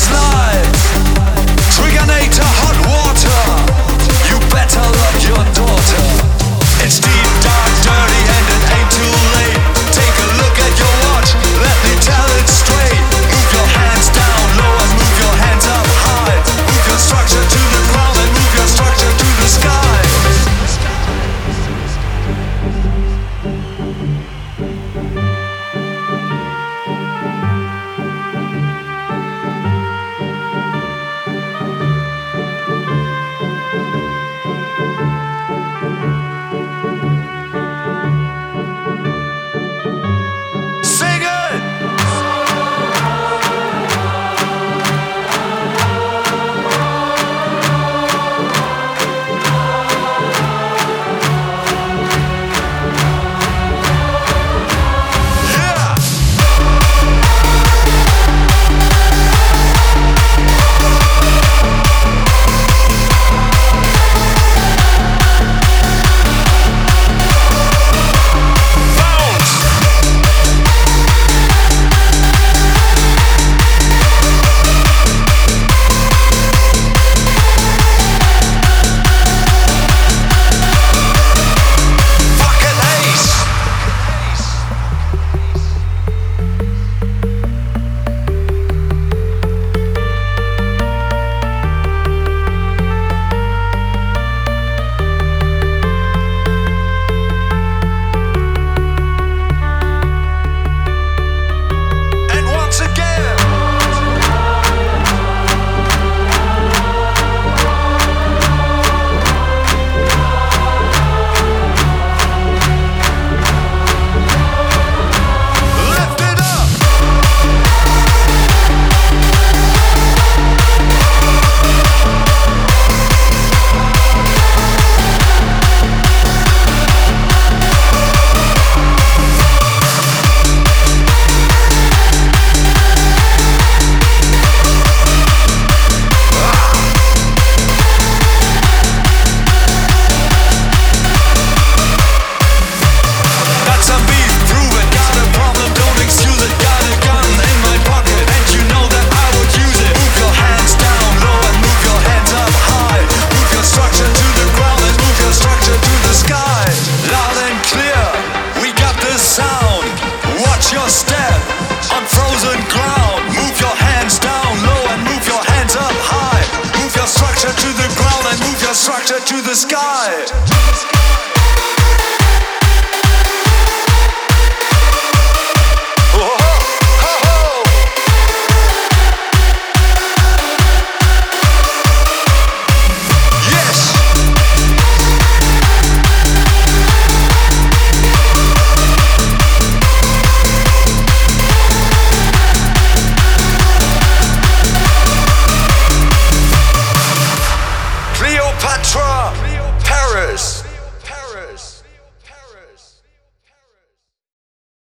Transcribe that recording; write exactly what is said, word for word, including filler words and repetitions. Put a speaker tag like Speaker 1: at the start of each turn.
Speaker 1: slide. Trigonator hot water. You better love your daughter. It's deep, dark, dirty, and it ain't too late. Take a look at your watch, let me tell it straight. Move your hands down low and move your hands up high. Move your structure to the ground and move your structure to the sky. Your step on frozen ground. Move your hands down low and move your hands up high. Move your structure to the ground and move your structure to the sky.